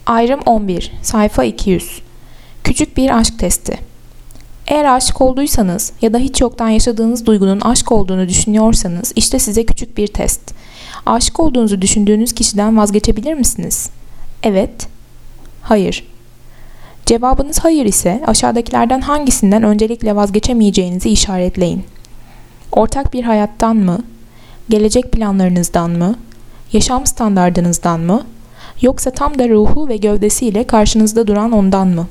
Ayrım 11, sayfa 200. Küçük bir aşk testi. Eğer aşık olduysanız ya da hiç yoktan yaşadığınız duygunun aşk olduğunu düşünüyorsanız işte size küçük bir test. Aşık olduğunuzu düşündüğünüz kişiden vazgeçebilir misiniz? Evet. Hayır. Cevabınız hayır ise aşağıdakilerden hangisinden öncelikle vazgeçemeyeceğinizi işaretleyin. Ortak bir hayattan mı? Gelecek planlarınızdan mı? Yaşam standardınızdan mı? Yoksa tam da ruhu ve gövdesiyle karşınızda duran ondan mı?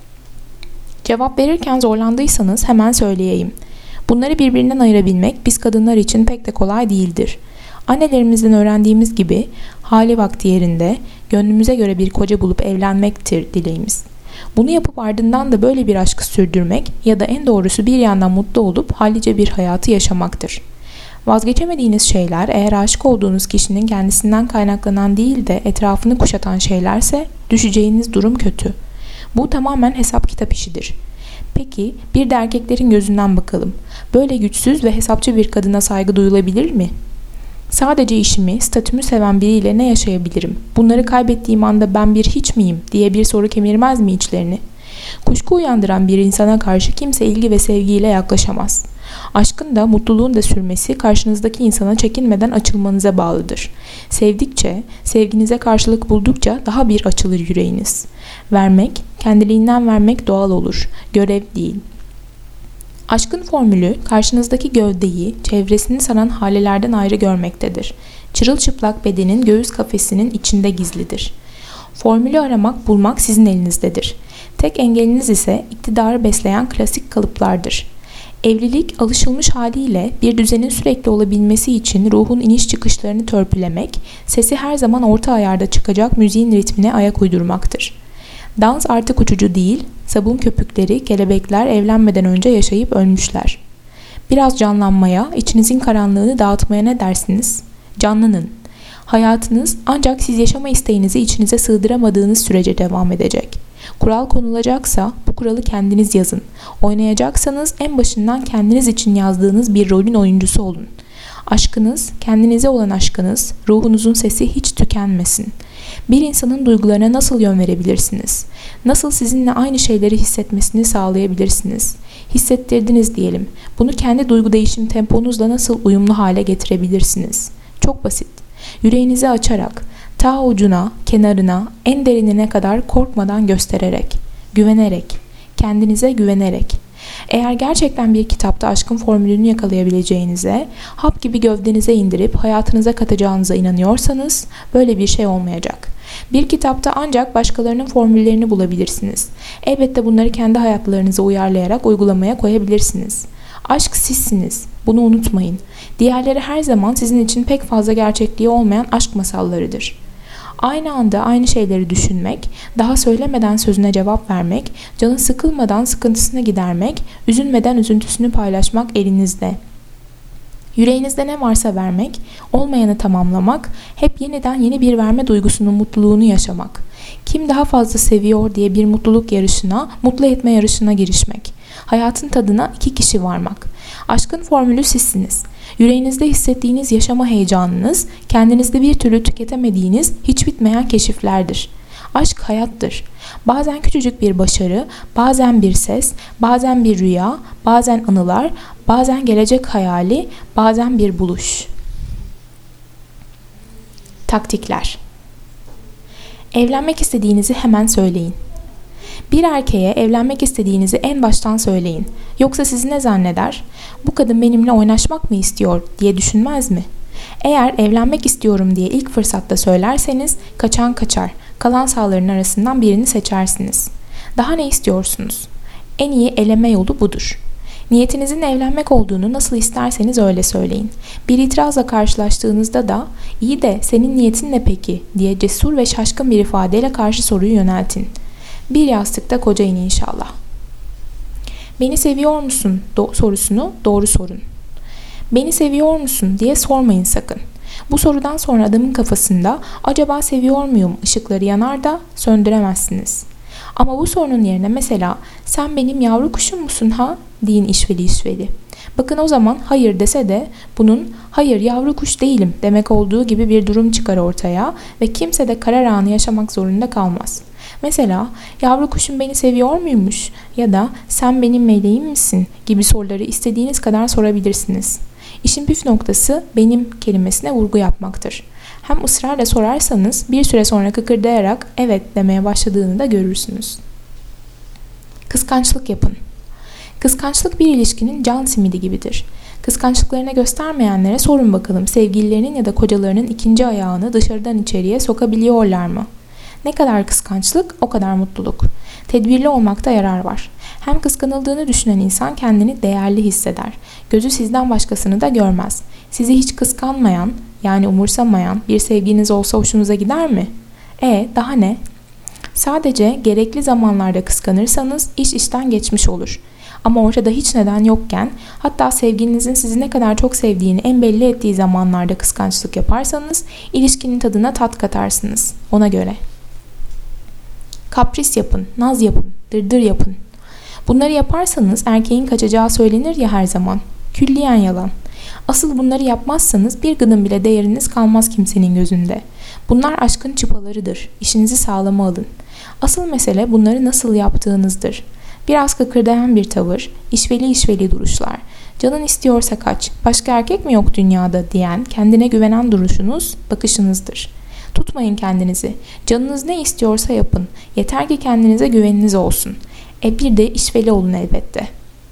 Cevap verirken zorlandıysanız hemen söyleyeyim. Bunları birbirinden ayırabilmek biz kadınlar için pek de kolay değildir. Annelerimizden öğrendiğimiz gibi hali vakti yerinde gönlümüze göre bir koca bulup evlenmektir dileğimiz. Bunu yapıp ardından da böyle bir aşkı sürdürmek ya da en doğrusu bir yandan mutlu olup hallice bir hayatı yaşamaktır. Vazgeçemediğiniz şeyler eğer aşık olduğunuz kişinin kendisinden kaynaklanan değil de etrafını kuşatan şeylerse düşeceğiniz durum kötü. Bu tamamen hesap kitap işidir. Peki bir de erkeklerin gözünden bakalım. Böyle güçsüz ve hesapçı bir kadına saygı duyulabilir mi? Sadece işimi, statümü seven biriyle ne yaşayabilirim? Bunları kaybettiğim anda ben bir hiç miyim diye bir soru kemirmez mi içlerini? Kuşku uyandıran bir insana karşı kimse ilgi ve sevgiyle yaklaşamaz. Aşkın da mutluluğun da sürmesi karşınızdaki insana çekinmeden açılmanıza bağlıdır. Sevdikçe, sevginize karşılık buldukça daha bir açılır yüreğiniz. Vermek, kendiliğinden vermek doğal olur, görev değil. Aşkın formülü karşınızdaki gövdeyi, çevresini saran halelerden ayrı görmektedir. Çırılçıplak bedenin göğüs kafesinin içinde gizlidir. Formülü aramak, bulmak sizin elinizdedir. Tek engeliniz ise iktidarı besleyen klasik kalıplardır. Evlilik alışılmış haliyle bir düzenin sürekli olabilmesi için ruhun iniş çıkışlarını törpülemek, sesi her zaman orta ayarda çıkacak müziğin ritmine ayak uydurmaktır. Dans artık uçucu değil, sabun köpükleri, kelebekler evlenmeden önce yaşayıp ölmüşler. Biraz canlanmaya, içinizin karanlığını dağıtmaya ne dersiniz? Canlanın. Hayatınız ancak siz yaşama isteğinizi içinize sığdıramadığınız sürece devam edecek. Kural konulacaksa bu kuralı kendiniz yazın. Oynayacaksanız en başından kendiniz için yazdığınız bir rolün oyuncusu olun. Aşkınız, kendinize olan aşkınız, ruhunuzun sesi hiç tükenmesin. Bir insanın duygularına nasıl yön verebilirsiniz? Nasıl sizinle aynı şeyleri hissetmesini sağlayabilirsiniz? Hissettirdiniz diyelim. Bunu kendi duygu değişim temponuzla nasıl uyumlu hale getirebilirsiniz? Çok basit. Yüreğinizi açarak, ta ucuna, kenarına, en derinine kadar korkmadan göstererek, güvenerek, kendinize güvenerek. Eğer gerçekten bir kitapta aşkın formülünü yakalayabileceğinize, hap gibi gövdenize indirip hayatınıza katacağınıza inanıyorsanız böyle bir şey olmayacak. Bir kitapta ancak başkalarının formüllerini bulabilirsiniz. Elbette bunları kendi hayatlarınıza uyarlayarak uygulamaya koyabilirsiniz. Aşk sizsiniz. Bunu unutmayın. Diğerleri her zaman sizin için pek fazla gerçekliği olmayan aşk masallarıdır. Aynı anda aynı şeyleri düşünmek, daha söylemeden sözüne cevap vermek, canı sıkılmadan sıkıntısını gidermek, üzülmeden üzüntüsünü paylaşmak elinizde. Yüreğinizde ne varsa vermek, olmayanı tamamlamak, hep yeniden yeni bir verme duygusunun mutluluğunu yaşamak. Kim daha fazla seviyor diye bir mutluluk yarışına, mutlu etme yarışına girişmek. Hayatın tadına iki kişi varmak. Aşkın formülü sizsiniz. Yüreğinizde hissettiğiniz yaşama heyecanınız, kendinizde bir türlü tüketemediğiniz hiç bitmeyen keşiflerdir. Aşk hayattır. Bazen küçücük bir başarı, bazen bir ses, bazen bir rüya, bazen anılar, bazen gelecek hayali, bazen bir buluş. Taktikler. Evlenmek istediğinizi hemen söyleyin. Bir erkeğe evlenmek istediğinizi en baştan söyleyin. Yoksa sizi ne zanneder? Bu kadın benimle oynaşmak mı istiyor diye düşünmez mi? Eğer evlenmek istiyorum diye ilk fırsatta söylerseniz kaçan kaçar. Kalan sahaların arasından birini seçersiniz. Daha ne istiyorsunuz? En iyi eleme yolu budur. Niyetinizin evlenmek olduğunu nasıl isterseniz öyle söyleyin. Bir itirazla karşılaştığınızda da iyi de senin niyetin ne peki diye cesur ve şaşkın bir ifadeyle karşı soruyu yöneltin. Bir yastıkta kocayın inşallah. Beni seviyor musun sorusunu doğru sorun. Beni seviyor musun diye sormayın sakın. Bu sorudan sonra adamın kafasında acaba seviyor muyum ışıkları yanar da söndüremezsiniz. Ama bu sorunun yerine mesela sen benim yavru kuşum musun ha deyin işveli işveli. Bakın o zaman hayır dese de bunun hayır yavru kuş değilim demek olduğu gibi bir durum çıkar ortaya ve kimse de karar anı yaşamak zorunda kalmaz. Mesela yavru kuşum beni seviyor muymuş ya da sen benim meleğim misin gibi soruları istediğiniz kadar sorabilirsiniz. İşin püf noktası benim kelimesine vurgu yapmaktır. Hem ısrarla sorarsanız bir süre sonra kıkırdayarak evet demeye başladığını da görürsünüz. Kıskançlık yapın. Kıskançlık bir ilişkinin can simidi gibidir. Kıskançlıklarını göstermeyenlere sorun bakalım sevgililerinin ya da kocalarının ikinci ayağını dışarıdan içeriye sokabiliyorlar mı? Ne kadar kıskançlık, o kadar mutluluk. Tedbirli olmakta yarar var. Hem kıskanıldığını düşünen insan kendini değerli hisseder. Gözü sizden başkasını da görmez. Sizi hiç kıskanmayan, yani umursamayan bir sevginiz olsa hoşunuza gider mi? Daha ne? Sadece gerekli zamanlarda kıskanırsanız iş işten geçmiş olur. Ama ortada hiç neden yokken, hatta sevgilinizin sizi ne kadar çok sevdiğini en belli ettiği zamanlarda kıskançlık yaparsanız ilişkinin tadına tat katarsınız. Ona göre. Kapris yapın, naz yapın, dırdır yapın. Bunları yaparsanız erkeğin kaçacağı söylenir ya her zaman. Külliyen yalan. Asıl bunları yapmazsanız bir gıdım bile değeriniz kalmaz kimsenin gözünde. Bunlar aşkın çıpalarıdır. İşinizi sağlama alın. Asıl mesele bunları nasıl yaptığınızdır. Biraz kıkırdayan bir tavır, işveli duruşlar, canın istiyorsa kaç, başka erkek mi yok dünyada diyen, kendine güvenen duruşunuz, bakışınızdır. Tutmayın kendinizi. Canınız ne istiyorsa yapın. Yeter ki kendinize güveniniz olsun. Bir de işveli olun elbette.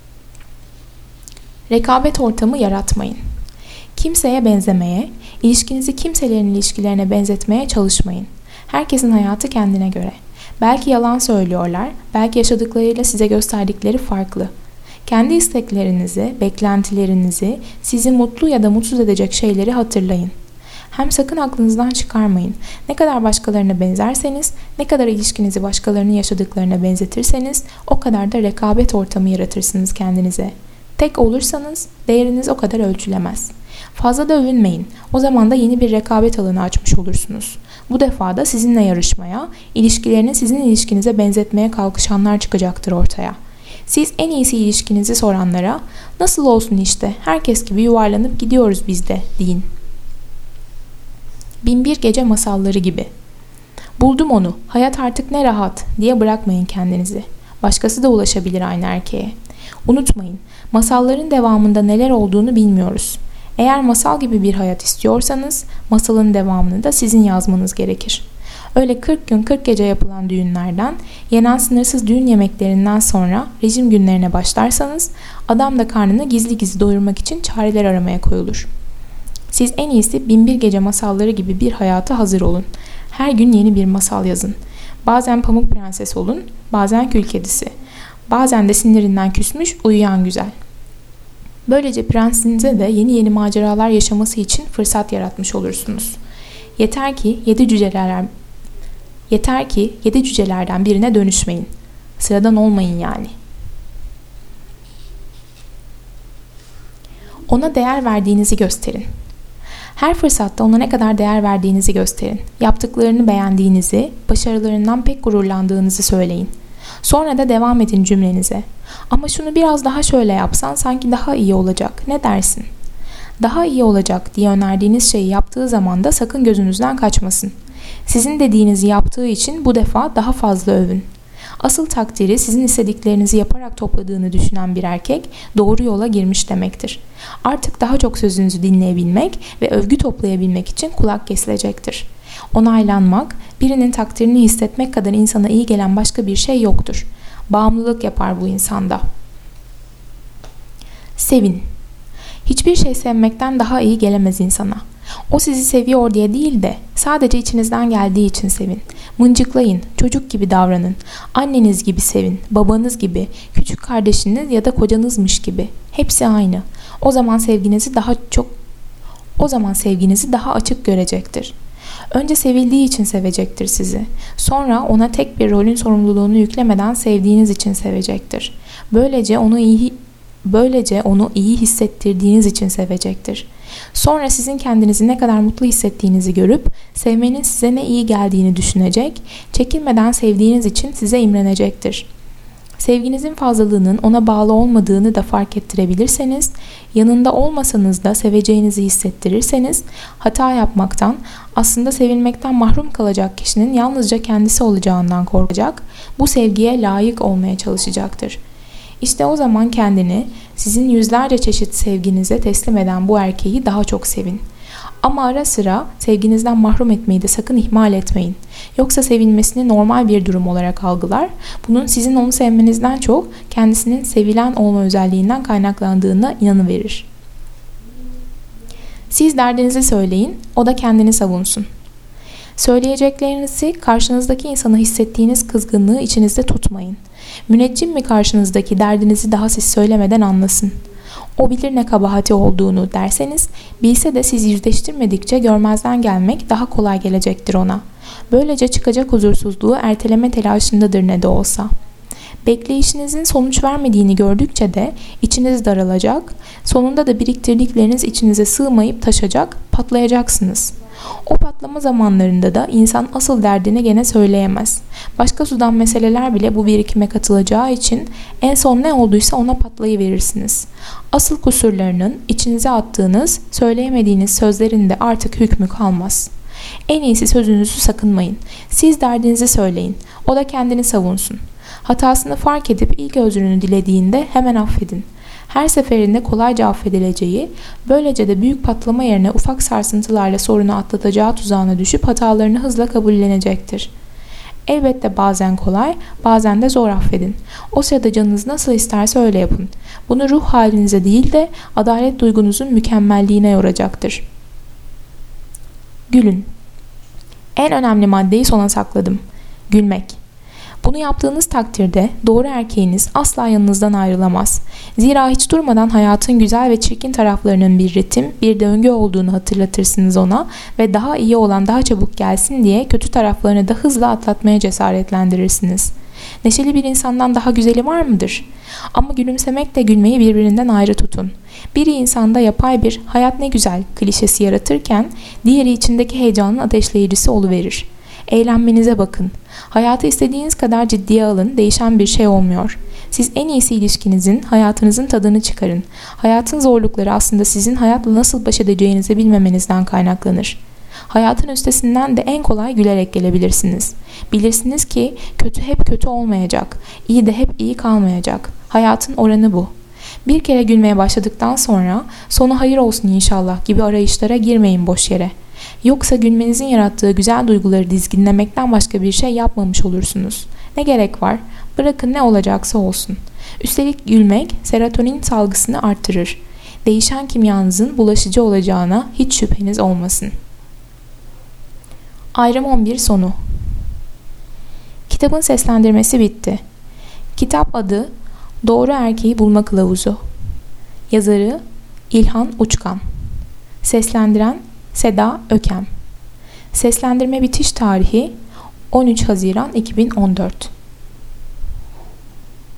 Rekabet ortamı yaratmayın. Kimseye benzemeye, ilişkinizi kimselerin ilişkilerine benzetmeye çalışmayın. Herkesin hayatı kendine göre. Belki yalan söylüyorlar, belki yaşadıklarıyla size gösterdikleri farklı. Kendi isteklerinizi, beklentilerinizi, sizi mutlu ya da mutsuz edecek şeyleri hatırlayın. Hem sakın aklınızdan çıkarmayın. Ne kadar başkalarına benzerseniz, ne kadar ilişkinizi başkalarının yaşadıklarına benzetirseniz o kadar da rekabet ortamı yaratırsınız kendinize. Tek olursanız değeriniz o kadar ölçülemez. Fazla da övünmeyin. O zaman da yeni bir rekabet alanı açmış olursunuz. Bu defa da sizinle yarışmaya, ilişkilerini sizin ilişkinize benzetmeye kalkışanlar çıkacaktır ortaya. Siz en iyisi ilişkinizi soranlara nasıl olsun işte herkes gibi yuvarlanıp gidiyoruz biz de deyin. Binbir Gece masalları gibi. Buldum onu, hayat artık ne rahat diye bırakmayın kendinizi. Başkası da ulaşabilir aynı erkeğe. Unutmayın, masalların devamında neler olduğunu bilmiyoruz. Eğer masal gibi bir hayat istiyorsanız, masalın devamını da sizin yazmanız gerekir. Öyle 40 gün 40 gece yapılan düğünlerden, yenen sınırsız düğün yemeklerinden sonra rejim günlerine başlarsanız, adam da karnını gizli gizli doyurmak için çareler aramaya koyulur. Siz en iyisi Binbir Gece masalları gibi bir hayata hazır olun. Her gün yeni bir masal yazın. Bazen Pamuk Prenses olun, bazen Kül Kedisi. Bazen de sinirinden küsmüş uyuyan güzel. Böylece prensinize de yeni maceralar yaşaması için fırsat yaratmış olursunuz. Yeter ki yedi cücelerden birine dönüşmeyin. Sıradan olmayın yani. Ona değer verdiğinizi gösterin. Her fırsatta ona ne kadar değer verdiğinizi gösterin. Yaptıklarını beğendiğinizi, başarılarından pek gururlandığınızı söyleyin. Sonra da devam edin cümlenize. Ama şunu biraz daha şöyle yapsan sanki daha iyi olacak. Ne dersin? Daha iyi olacak diye önerdiğiniz şeyi yaptığı zaman da sakın gözünüzden kaçmasın. Sizin dediğinizi yaptığı için bu defa daha fazla övün. Asıl takdiri sizin istediklerinizi yaparak topladığını düşünen bir erkek doğru yola girmiş demektir. Artık daha çok sözünüzü dinleyebilmek ve övgü toplayabilmek için kulak kesilecektir. Onaylanmak, birinin takdirini hissetmek kadar insana iyi gelen başka bir şey yoktur. Bağımlılık yapar bu insanda. Sevin. Hiçbir şey sevmekten daha iyi gelemez insana. O sizi seviyor diye değil de sadece içinizden geldiği için sevin. Mıncıklayın, çocuk gibi davranın. Anneniz gibi sevin, babanız gibi, küçük kardeşiniz ya da kocanızmış gibi. Hepsi aynı. O zaman sevginizi daha açık görecektir. Önce sevildiği için sevecektir sizi. Sonra ona tek bir rolün sorumluluğunu yüklemeden sevdiğiniz için sevecektir. Böylece onu iyi hissettirdiğiniz için sevecektir. Sonra sizin kendinizi ne kadar mutlu hissettiğinizi görüp sevmenin size ne iyi geldiğini düşünecek, çekinmeden sevdiğiniz için size imrenecektir. Sevginizin fazlalığının ona bağlı olmadığını da fark ettirebilirseniz, yanında olmasanız da seveceğinizi hissettirirseniz, hata yapmaktan, aslında sevilmekten mahrum kalacak kişinin yalnızca kendisi olacağından korkacak, bu sevgiye layık olmaya çalışacaktır. İşte o zaman kendini sizin yüzlerce çeşit sevginize teslim eden bu erkeği daha çok sevin. Ama ara sıra sevginizden mahrum etmeyi de sakın ihmal etmeyin. Yoksa sevilmesini normal bir durum olarak algılar. Bunun sizin onu sevmenizden çok kendisinin sevilen olma özelliğinden kaynaklandığına inanıverir. Siz derdinizi söyleyin, o da kendini savunsun. Söyleyeceklerinizi karşınızdaki insana hissettiğiniz kızgınlığı içinizde tutmayın. Müneccim mi karşınızdaki derdinizi daha siz söylemeden anlasın? O bilir ne kabahati olduğunu derseniz, bilse de siz yüzleştirmedikçe görmezden gelmek daha kolay gelecektir ona. Böylece çıkacak huzursuzluğu erteleme telaşındadır ne de olsa. Bekleyişinizin sonuç vermediğini gördükçe de içiniz daralacak, sonunda da biriktirdikleriniz içinize sığmayıp taşacak, patlayacaksınız. O patlama zamanlarında da insan asıl derdini gene söyleyemez. Başka sudan meseleler bile bu birikime katılacağı için en son ne olduysa ona patlayıverirsiniz. Asıl kusurlarının içinize attığınız, söyleyemediğiniz sözlerin de artık hükmü kalmaz. En iyisi sözünüzü sakınmayın. Siz derdinizi söyleyin. O da kendini savunsun. Hatasını fark edip ilk özrünü dilediğinde hemen affedin. Her seferinde kolayca affedileceği, böylece de büyük patlama yerine ufak sarsıntılarla sorunu atlatacağı tuzağına düşüp hatalarını hızla kabullenecektir. Elbette bazen kolay, bazen de zor affedin. O sırada canınız nasıl isterse öyle yapın. Bunu ruh halinize değil de adalet duygunuzun mükemmelliğine yoracaktır. Gülün. En önemli maddeyi sona sakladım. Gülmek. Bunu yaptığınız takdirde doğru erkeğiniz asla yanınızdan ayrılamaz. Zira hiç durmadan hayatın güzel ve çirkin taraflarının bir ritim, bir döngü olduğunu hatırlatırsınız ona ve daha iyi olan daha çabuk gelsin diye kötü taraflarını da hızla atlatmaya cesaretlendirirsiniz. Neşeli bir insandan daha güzeli var mıdır? Ama gülümsemekle gülmeyi birbirinden ayrı tutun. Biri insanda yapay bir "hayat ne güzel" klişesi yaratırken diğeri içindeki heyecanın ateşleyicisi oluverir. Eğlenmenize bakın. Hayatı istediğiniz kadar ciddiye alın, değişen bir şey olmuyor. Siz en iyisi ilişkinizin, hayatınızın tadını çıkarın. Hayatın zorlukları aslında sizin hayatla nasıl baş edeceğinizi bilmemenizden kaynaklanır. Hayatın üstesinden de en kolay gülerek gelebilirsiniz. Bilirsiniz ki kötü hep kötü olmayacak, iyi de hep iyi kalmayacak. Hayatın oranı bu. Bir kere gülmeye başladıktan sonra sonu hayır olsun inşallah gibi arayışlara girmeyin boş yere. Yoksa gülmenizin yarattığı güzel duyguları dizginlemekten başka bir şey yapmamış olursunuz. Ne gerek var? Bırakın ne olacaksa olsun. Üstelik gülmek serotonin salgısını artırır. Değişen kimyanızın bulaşıcı olacağına hiç şüpheniz olmasın. Ayrım 11 sonu. Kitabın seslendirmesi bitti. Kitap adı Doğru Erkeği Bulma Kılavuzu. Yazarı İlhan Uçkan. Seslendiren Seda Ökem. Seslendirme bitiş tarihi 13 Haziran 2014.